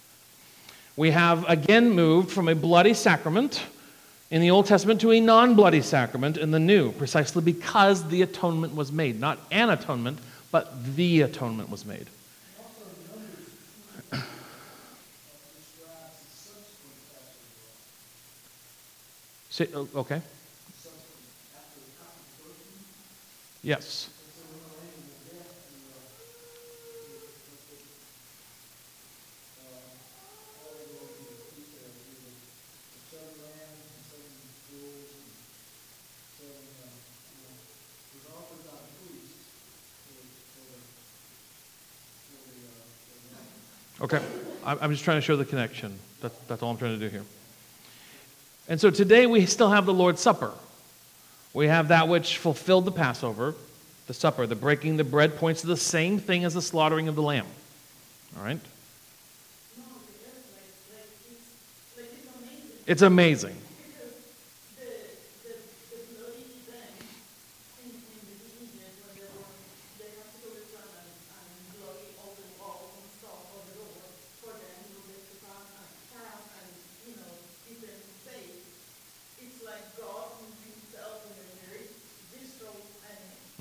We have again moved from a bloody sacrament in the Old Testament to a non-bloody sacrament in the New, precisely because the atonement was made. Not an atonement, but the atonement was made. Say, okay. Yes. Okay. I'm just trying to show the connection. That, that's all I'm trying to do here. And so today we still have the Lord's Supper. We have that which fulfilled the Passover, the supper. The breaking the bread points to the same thing as the slaughtering of the lamb. All right? It's amazing.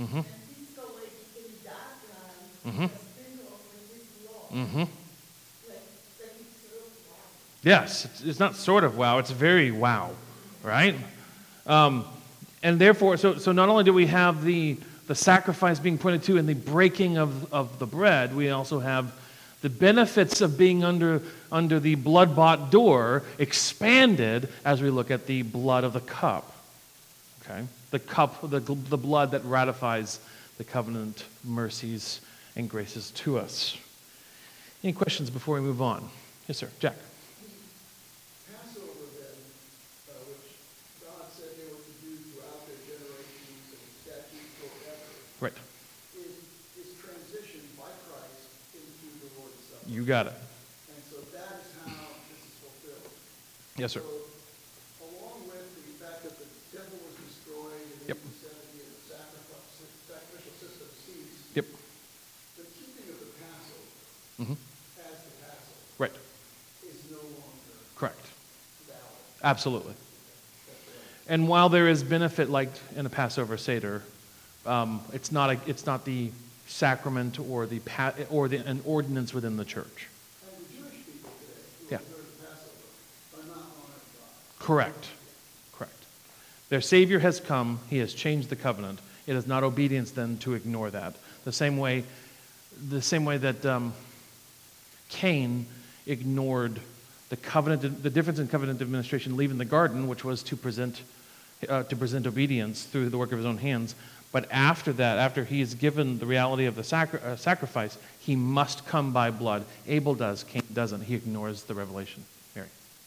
And this is already in that line, Mhm. just bring over this law. Mm-hmm. Like, like it's sort of wow. Yes, it's, it's not sort of wow, it's very wow, right? Um, and therefore, so, so not only do we have the, the sacrifice being pointed to in the breaking of, of the bread, we also have the benefits of being under, under the blood-bought door expanded as we look at the blood of the cup. Okay? The cup, the, the blood that ratifies the covenant mercies and graces to us. Any questions before we move on? Yes, sir. Jack. Passover then, uh, which God said they were to do throughout their generations and statutes forever, Right. is, is transitioned by Christ into the Lord's Supper. You got it. And so that is how this is fulfilled. Yes, sir. So, along with the fact that the temple was destroyed in Yep. eighteen seventy and the sacrifice, sacrificial system ceased, Yep. the keeping of the Passover Mm-hmm. as the Passover Right. is no longer Correct. valid. Absolutely. And while there is benefit, like in a Passover Seder, um, it's not a, it's not the sacrament or the pa- or the, an ordinance within the church. And the Jewish people today, who Yeah. observe the Passover, are not honoring God. Correct. Correct. Their Savior has come. He has changed the covenant. It is not obedience then to ignore that. The same way, the same way that um, Cain ignored the covenant, the difference in covenant administration leaving the garden, which was to present, uh, to present obedience through the work of his own hands. But after that, after he is given the reality of the sacri- uh, sacrifice, he must come by blood. Abel does, Cain doesn't. He ignores the revelation. Mary.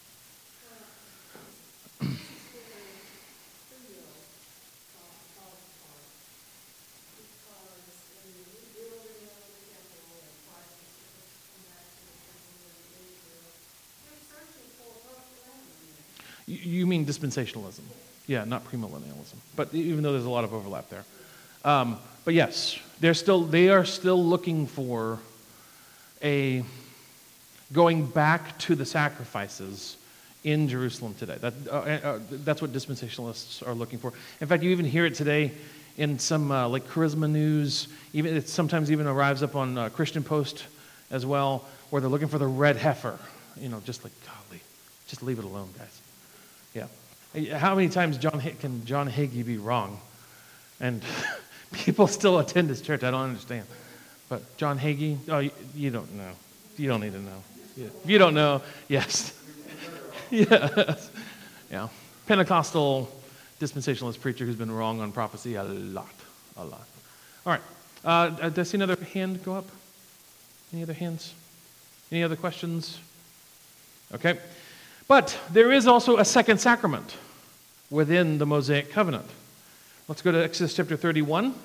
You, you mean dispensationalism? Yeah, not premillennialism. But even though there's a lot of overlap there. Um, but yes, they're still they are still looking for a going back to the sacrifices in Jerusalem today. That, uh, uh, that's what dispensationalists are looking for. In fact, you even hear it today in some uh, like Charisma News. Even it sometimes even arrives up on uh, Christian Post as well, where they're looking for the red heifer. You know, just like golly, just leave it alone, guys. Yeah. How many times John can John Hagee be wrong, and people still attend his church? I don't understand. But John Hagee, oh, you, you don't know. You don't need to know. Yeah. If you don't know, yes. Yes. Yeah. Pentecostal dispensationalist preacher who's been wrong on prophecy a lot. A lot. All right. Uh, did I see another hand go up? Any other hands? Any other questions? Okay. But there is also a second sacrament within the Mosaic covenant. Let's go to Exodus chapter thirty-one.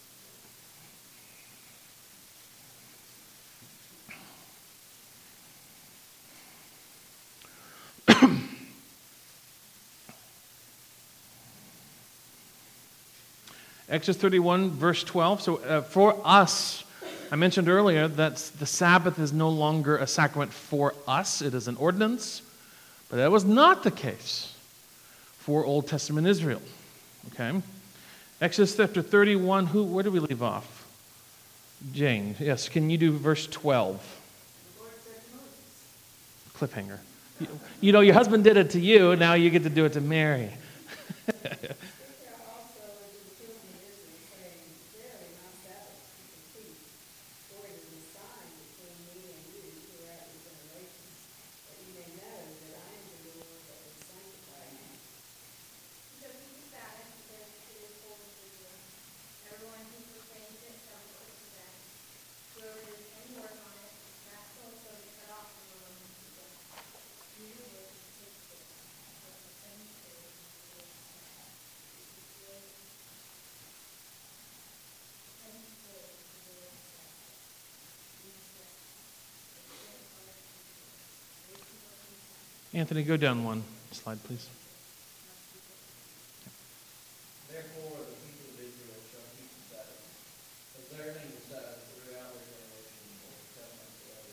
Exodus thirty-one, verse twelve. So uh, for us, I mentioned earlier that the Sabbath is no longer a sacrament for us. It is an ordinance. But that was not the case for Old Testament Israel. Okay? Exodus chapter thirty-one, who, where did we leave off? Jane, yes, can you do verse twelve? Cliffhanger. You, you know, your husband did it to you, now you get to do it to Mary. Anthony, go down one slide, please. Therefore, the people of Israel shall keep the Sabbath, observing the Sabbath throughout their generations, and shall not forever.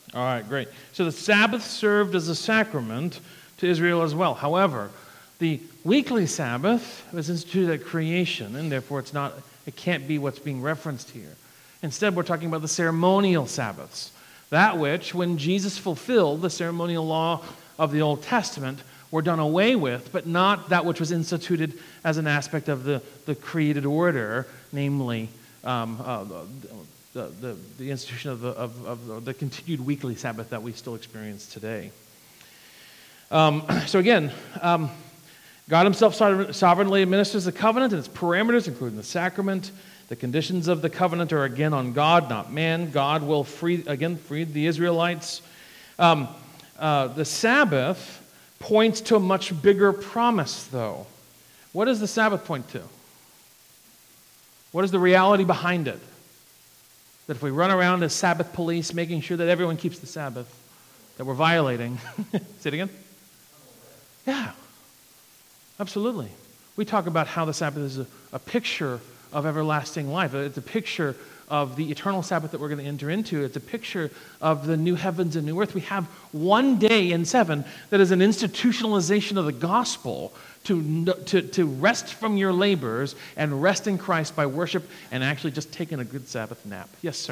All right, great. So the Sabbath served as a sacrament to Israel as well. However, the weekly Sabbath was instituted at creation, and therefore it's not, it can't be what's being referenced here. Instead, we're talking about the ceremonial Sabbaths, that which, when Jesus fulfilled the ceremonial law of the Old Testament, were done away with, but not that which was instituted as an aspect of the, the created order, namely um, uh, the, the, the institution of the, of, of the continued weekly Sabbath that we still experience today. Um, so again, um, God himself sovereignly administers the covenant and its parameters, including the sacrament. The conditions of the covenant are again on God, not man. God will free, again, free the Israelites. Um, uh, the Sabbath points to a much bigger promise, though. What does the Sabbath point to? What is the reality behind it? That if we run around as Sabbath police, making sure that everyone keeps the Sabbath, that we're violating. Say it again? Yeah, absolutely. We talk about how the Sabbath is a, a picture of everlasting life. It's a picture of the eternal Sabbath that we're going to enter into. It's a picture of the new heavens and new earth. We have one day in seven that is an institutionalization of the gospel to, to, to rest from your labors and rest in Christ by worship and actually just taking a good Sabbath nap. Yes, sir.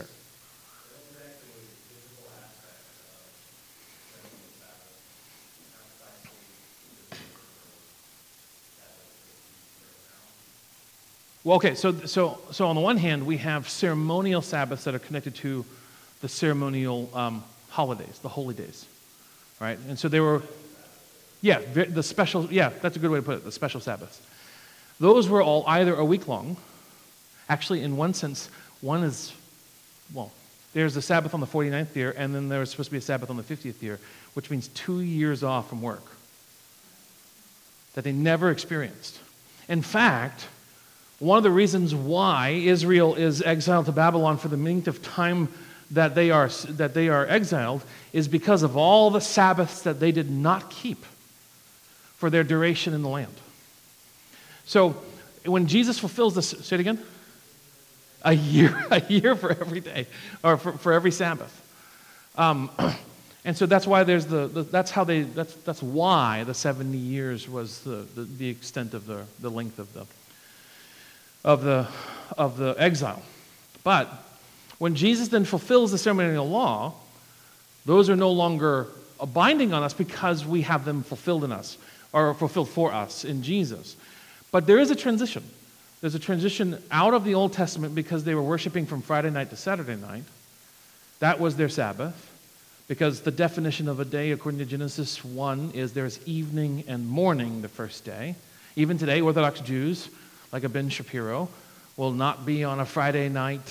Well, okay, so, so, so on the one hand, we have ceremonial Sabbaths that are connected to the ceremonial um, holidays, the holy days, right? And so they were, yeah, the special, yeah, that's a good way to put it, the special Sabbaths. Those were all either a week long. Actually, in one sense, one is, well, there's a Sabbath on the forty-ninth year, and then there's supposed to be a Sabbath on the fiftieth year, which means two years off from work that they never experienced. In fact, one of the reasons why Israel is exiled to Babylon for the length of time that they are that they are exiled is because of all the Sabbaths that they did not keep for their duration in the land. So when Jesus fulfills this, say it again? A year, a year for every day, or for, for every Sabbath. Um, and so that's why there's the, the that's how they that's that's why the seventy years was the, the, the extent of the, the length of the of the of the exile. But when Jesus then fulfills the ceremonial law, those are no longer binding on us because we have them fulfilled in us, or fulfilled for us in Jesus. But there is a transition. There's a transition out of the Old Testament because they were worshiping from Friday night to Saturday night. That was their Sabbath. Because the definition of a day, according to Genesis one, is there's evening and morning the first day. Even today, Orthodox Jews, like a Ben Shapiro, will not be on a Friday night,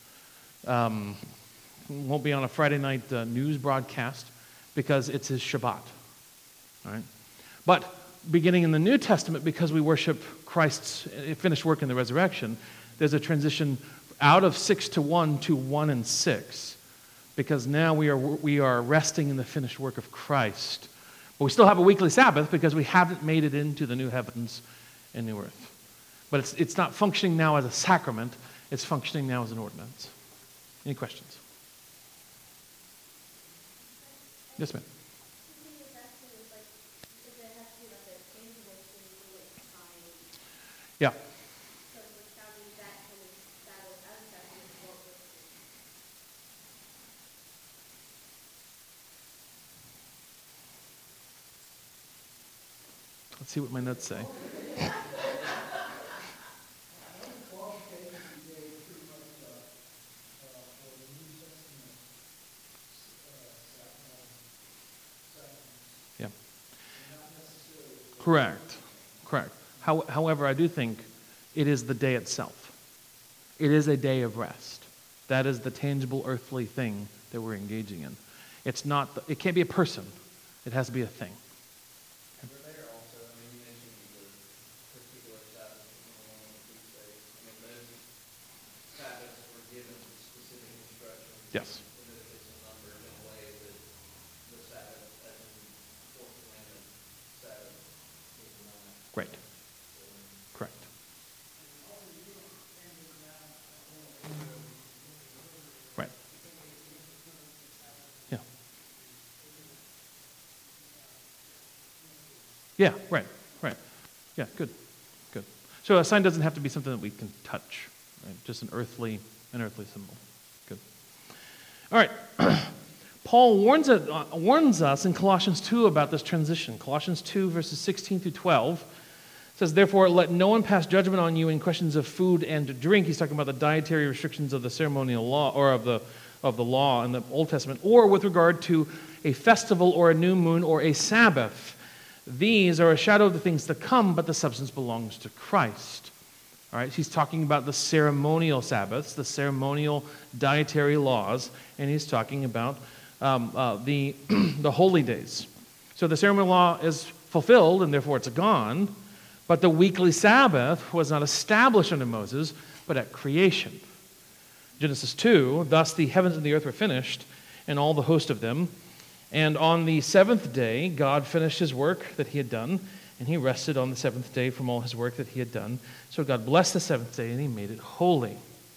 um, won't be on a Friday night uh, news broadcast because it's his Shabbat. All right? But beginning in the New Testament, because we worship Christ's finished work in the resurrection, there's a transition out of six to one to one and six, because now we are we are resting in the finished work of Christ. But we still have a weekly Sabbath because we haven't made it into the new heavens and new earth. But it's it's not functioning now as a sacrament, it's functioning now as an ordinance. Any questions? Yes, ma'am. Yeah. Let's see what my notes say. Yeah. Correct. Correct. How, however, I do think it is the day itself. It is a day of rest. That is the tangible earthly thing that we're engaging in. It's not, the, it can't be a person. It has to be a thing. Were there also, I mean, you mentioned the particular Sabbath on the feast days. I mean, those Sabbaths were given specific instructions. Yes. Leviticus and numbered in a way that the Sabbath, as in Fourth Commandment Sabbath, is not. Great. Correct. Right. Yeah. Yeah, right, right. Yeah, good, good. So a sign doesn't have to be something that we can touch, right? Just an earthly, an earthly symbol. Good. All right. Paul warns, it, uh, warns us in Colossians two about this transition. Colossians two, verses sixteen through twelve says, "Therefore, let no one pass judgment on you in questions of food and drink." He's talking about the dietary restrictions of the ceremonial law, or of the of the law in the Old Testament, or with regard to a festival or a new moon or a Sabbath. These are a shadow of the things to come, but the substance belongs to Christ. All right, he's talking about the ceremonial Sabbaths, the ceremonial dietary laws, and he's talking about um, uh, the the holy days. So the ceremonial law is fulfilled, and therefore it's gone. But the weekly Sabbath was not established under Moses, but at creation. Genesis two, "Thus the heavens and the earth were finished, and all the host of them. And on the seventh day, God finished his work that he had done, and he rested on the seventh day from all his work that he had done. So God blessed the seventh day, and he made it holy."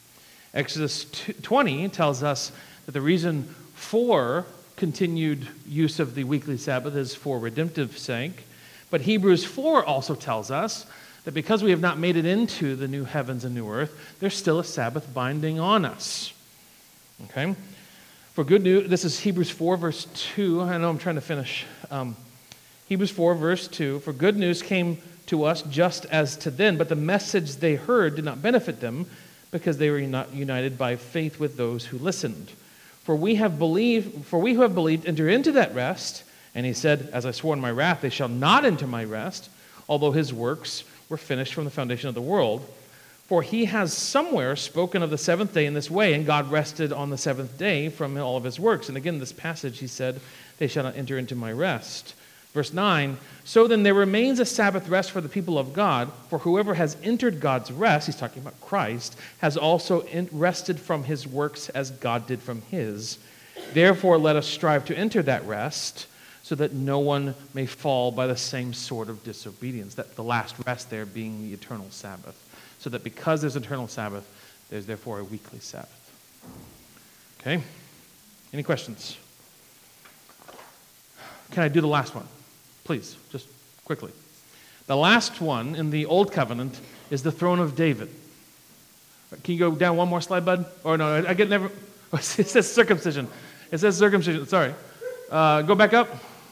Exodus twenty tells us that the reason for continued use of the weekly Sabbath is for redemptive sake. But Hebrews four also tells us that because we have not made it into the new heavens and new earth, there's still a Sabbath binding on us. Okay? For good news, this is Hebrews four, verse two. I know I'm trying to finish. Um, Hebrews four, verse two. "For good news came to us just as to them, but the message they heard did not benefit them, because they were not united by faith with those who listened. For we have believed, for we who have believed enter into that rest." And he said, "As I swore in my wrath, they shall not enter my rest, although his works were finished from the foundation of the world. For he has somewhere spoken of the seventh day in this way, and God rested on the seventh day from all of his works." And again, this passage, he said, "They shall not enter into my rest." Verse nine, "So then there remains a Sabbath rest for the people of God, for whoever has entered God's rest," he's talking about Christ, "has also rested from his works as God did from his. Therefore let us strive to enter that rest, so that no one may fall by the same sort of disobedience." That the last rest there being the eternal Sabbath. So that because there's eternal Sabbath, there's therefore a weekly Sabbath. Okay? Any questions? Can I do the last one? Please, just quickly. The last one in the Old Covenant is the throne of David. Can you go down one more slide, bud? Or no, I, I get never... It says circumcision. It says circumcision. Sorry. Uh, go back up.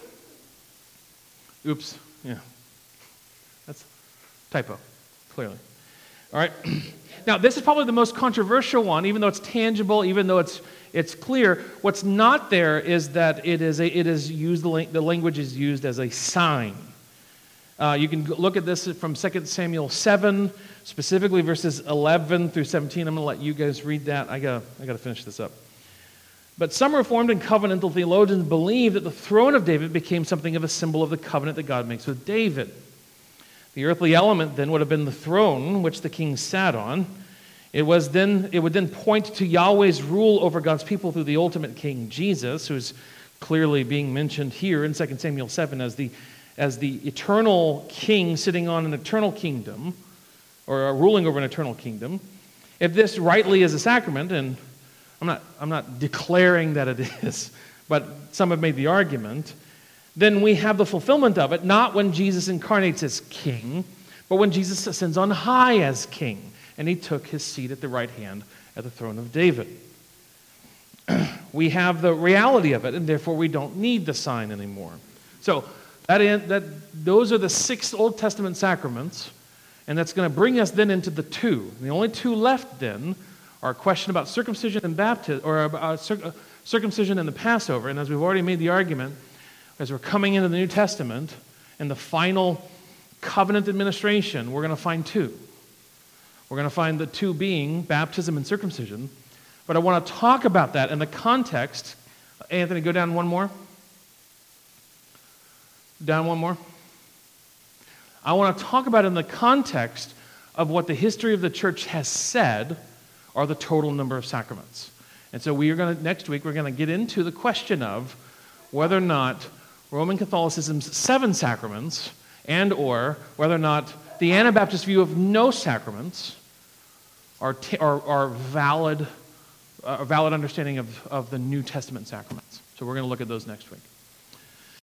Oops. Yeah. That's typo, clearly. All right. Now, this is probably the most controversial one, even though it's tangible, even though it's it's clear. What's not there is that it is a, it is used the, the language is used as a sign. Uh, you can look at this from Second Samuel seven, specifically verses eleven through seventeen. I'm going to let you guys read that. I got I got to finish this up. But some Reformed and covenantal theologians believe that the throne of David became something of a symbol of the covenant that God makes with David. The earthly element then would have been the throne which the king sat on. It was then it would then point to Yahweh's rule over God's people through the ultimate king, Jesus, who's clearly being mentioned here in Second Samuel seven as the as the eternal king sitting on an eternal kingdom, or ruling over an eternal kingdom. If this rightly is a sacrament, and I'm not I'm not declaring that it is, but some have made the argument, then we have the fulfillment of it, not when Jesus incarnates as king, but when Jesus ascends on high as king, and he took his seat at the right hand at the throne of David. We have the reality of it, and therefore we don't need the sign anymore. So that, that those are the six Old Testament sacraments, and that's going to bring us then into the two. And the only two left then are a question about circumcision and baptism, or about circ- circumcision and the Passover. And as we've already made the argument, as we're coming into the New Testament and the final covenant administration, we're going to find two. We're going to find the two being baptism and circumcision. But I want to talk about that in the context. Anthony, go down one more. Down one more. I want to talk about it in the context of what the history of the church has said are the total number of sacraments. And so we are going to, next week, we're going to get into the question of whether or not Roman Catholicism's seven sacraments, and or whether or not the Anabaptist view of no sacraments are, t- are, are valid, uh, valid understanding of, of the New Testament sacraments. So we're going to look at those next week.